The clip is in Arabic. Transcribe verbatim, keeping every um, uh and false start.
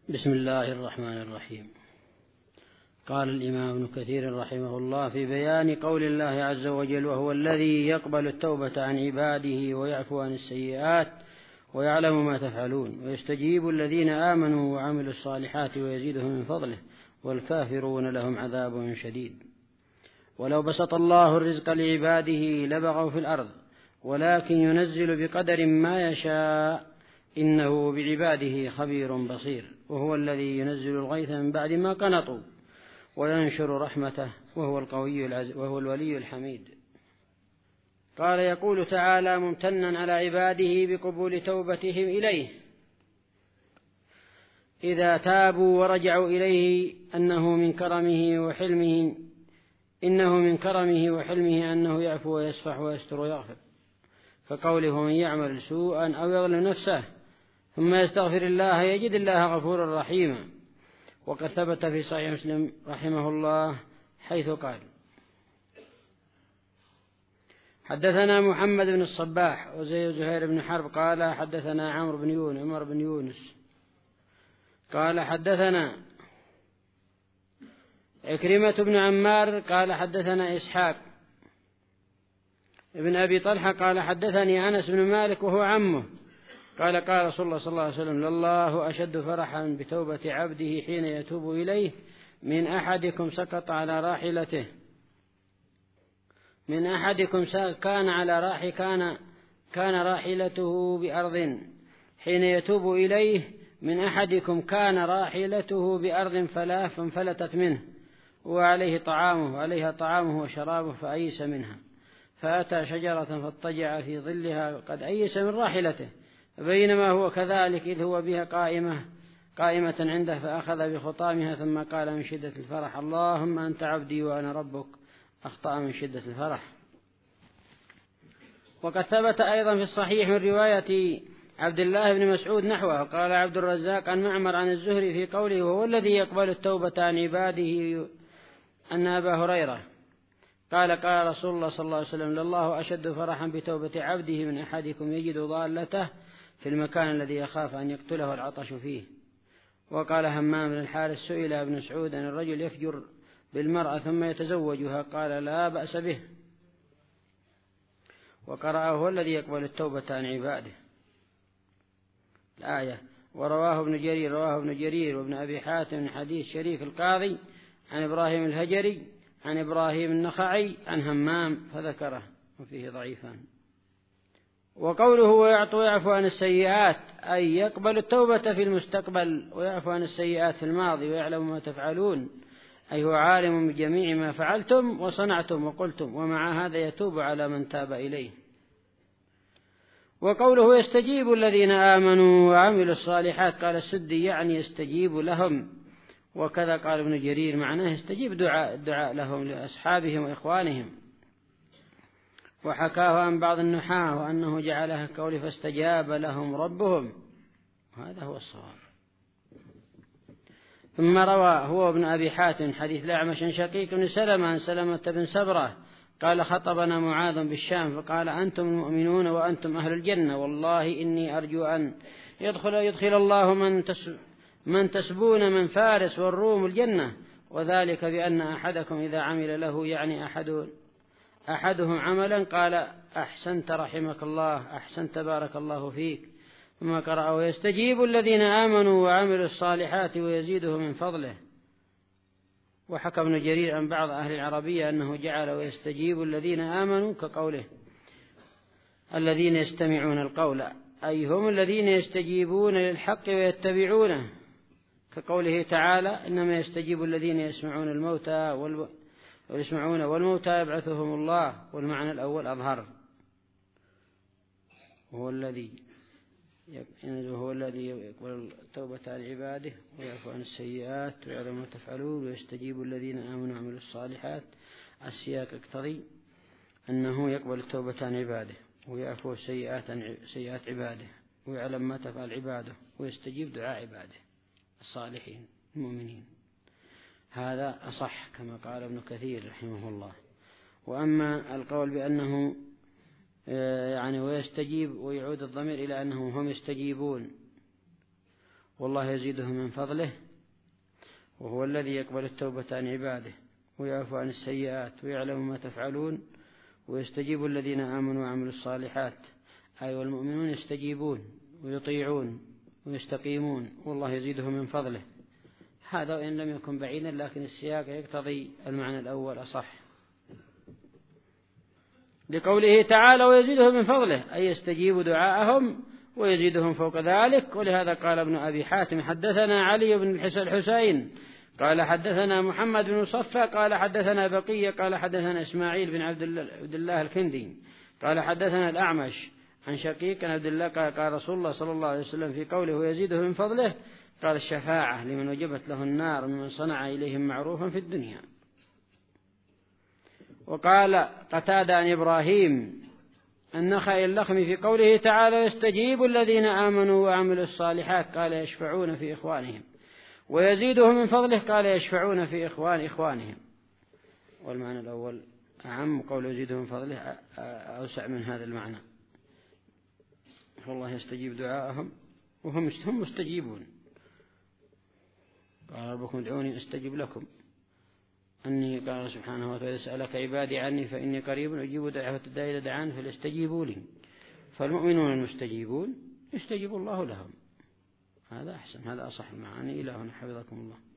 بسم الله الرحمن الرحيم. قال الإمام ابن كثير رحمه الله في بيان قول الله عز وجل: وهو الذي يقبل التوبة عن عباده ويعفو عن السيئات ويعلم ما تفعلون ويستجيب الذين آمنوا وعملوا الصالحات ويزيدهم من فضله والكافرون لهم عذاب شديد. ولو بسط الله الرزق لعباده لبغوا في الأرض ولكن ينزل بقدر ما يشاء إنه بعباده خبير بصير. وهو الذي ينزل الغيث من بعد ما قنطوا وينشر رحمته وهو القوي العزيز وهو الولي الحميد. قال: يقول تعالى ممتنا على عباده بقبول توبتهم إليه إذا تابوا ورجعوا إليه أنه من كرمه وحلمه إنه من كرمه وحلمه أنه يعفو ويصفح ويستر ويغفر، فقوله: من يعمل سوءا أو يظلم نفسه ثم يستغفر الله يجد الله غفورا رحيما. وقد ثبت في صحيح مسلم رحمه الله حيث قال: حدثنا محمد بن الصباح وزيد زهير بن حرب قال حدثنا عمرو بن يونس عمر بن يونس قال حدثنا عكرمة بن عمار قال حدثنا إسحاق ابن أبي طلحة قال حدثني أنس بن مالك وهو عمه قال: قال رسول الله صلى الله عليه وسلم: لله أشد فرحا بتوبة عبده حين يتوب إليه من أحدكم سقط على راحلته من أحدكم كان على راح كان كان راحلته بأرض حين يتوب إليه من أحدكم كان راحلته بأرض فلا فانفلتت منه وعليه طعامه وعليها طعامه وشرابه فأيس منها، فأتى شجرة فاضطجع في ظلها قد أيس من راحلته، بينما هو كذلك إذ هو بها قائمة قائمة عنده فأخذ بخطامها ثم قال من شدة الفرح: اللهم أنت عبدي وأنا ربك، أخطأ من شدة الفرح. وقد ثبت أيضا في الصحيح من رواية عبد الله بن مسعود نحوه. قال عبد الرزاق عن معمر عن الزهري في قوله: وهو الذي يقبل التوبة عن عباده أن أبا هريرة قال: قال رسول الله صلى الله عليه وسلم: لله أشد فرحا بتوبة عبده من أحدكم يجد ضالته في المكان الذي يخاف أن يقتله العطش فيه. وقال همام بن الحارث: سئل ابن مسعود عن الرجل يفجر بالمرأة ثم يتزوجها قال: لا بأس به. وقرأه: هو الذي يقبل التوبة عن عباده الآية. ورواه ابن جرير رواه ابن جرير وابن أبي حاتم من حديث شريك القاضي عن إبراهيم الهجري عن إبراهيم النخعي عن همام فذكره وفيه ضعيفان. وقوله ويعطو ويعفو عن السيئات أي يقبل التوبة في المستقبل ويعفو عن السيئات في الماضي ويعلم ما تفعلون، أي هو عالم بجميع ما فعلتم وصنعتم وقلتم، ومع هذا يتوب على من تاب إليه. وقوله يستجيب الذين آمنوا وعملوا الصالحات قال السدي يعني يستجيب لهم، وكذا قال ابن جرير معناه يستجيب دعاء الدعاء لهم لأصحابهم وإخوانهم. وحكاه عن بعض النحاة وأنه جعلها كقول فاستجاب لهم ربهم، وهذا هو الصواب. ثم روى هو ابن أبي حاتم حديث الأعمش عن شقيق بن سلمة عن سلمة بن سبرة قال: خطبنا معاذ بالشام فقال: أنتم المؤمنون وأنتم أهل الجنة، والله إني أرجو أن يدخل يدخل الله من من تسبون من فارس والروم الجنة، وذلك بأن أحدكم إذا عمل له يعني أحد أحدهم عملا قال: أحسنت رحمك الله، أحسنت بارك الله فيك، ثم قرأ: ويستجيب الذين آمنوا وعملوا الصالحات ويزيده من فضله. وحكى ابن جرير عن بعض أهل العربية أنه جعل ويستجيب الذين آمنوا كقوله الذين يستمعون القول، أي هم الذين يستجيبون للحق ويتبعونه، كقوله تعالى: إنما يستجيب الذين يسمعون الموتى والو... ويسمعون والموتى يبعثهم الله. والمعنى الأول أظهر، وهو الذي وهو الذي يقبل التوبة عن عباده ويعفو عن السيئات ويعلم ما تفعلون ويستجيب الذين آمنوا وعملوا الصالحات. السياق يقتضي أنه يقبل التوبة عن عباده ويعفو السيئات عن سيئات عباده ويعلم ما تفعل عباده ويستجيب دعاء عباده الصالحين المؤمنين. هذا أصح كما قال ابن كثير رحمه الله. وأما القول بأنه يعني ويستجيب ويعود الضمير إلى أنهم هم يستجيبون والله يزيده من فضله، وهو الذي يقبل التوبة عن عباده ويعفو عن السيئات ويعلم ما تفعلون ويستجيب الذين آمنوا وعملوا الصالحات، أي والمؤمنون يستجيبون ويطيعون ويستقيمون، والله يزيده من فضله. هذا وإن لم يكن بعيدا، لكن السياق يقتضي المعنى الأول أصح، لقوله تعالى ويزيده من فضله، أي يستجيب دعاءهم ويزيدهم فوق ذلك. ولهذا قال ابن أبي حاتم حدثنا علي بن الحسين قال حدثنا محمد بن صفى قال حدثنا بقية قال حدثنا إسماعيل بن عبد الله الكندي قال حدثنا الأعمش عن شقيق عن عبد الله قال قال رسول الله صلى الله عليه وسلم في قوله ويزيده من فضله، قال الشفاعة لمن وجبت له النار ممن صنع إليهم معروفا في الدنيا. وقال قتادة عن إبراهيم النخعي اللخمي في قوله تعالى يستجيب الذين آمنوا وعملوا الصالحات، قال يشفعون في إخوانهم، ويزيده من فضله قال يشفعون في إخوان إخوانهم. والمعنى الأول أعم، قول يزيده من فضله أوسع من هذا المعنى، فالله يستجيب دعاءهم وهم هم مستجيبون. قال ربكم ادعوني أستجب لكم، أني قال سبحانه وتعالى سألك عبادي عني فإني قريب أجيب دعوة الداعي إذا دعان فليستجيبوا لي. فالمؤمنون المستجيبون يستجيب الله لهم. هذا أحسن، هذا أصح المعاني. إلى هنا حفظكم الله.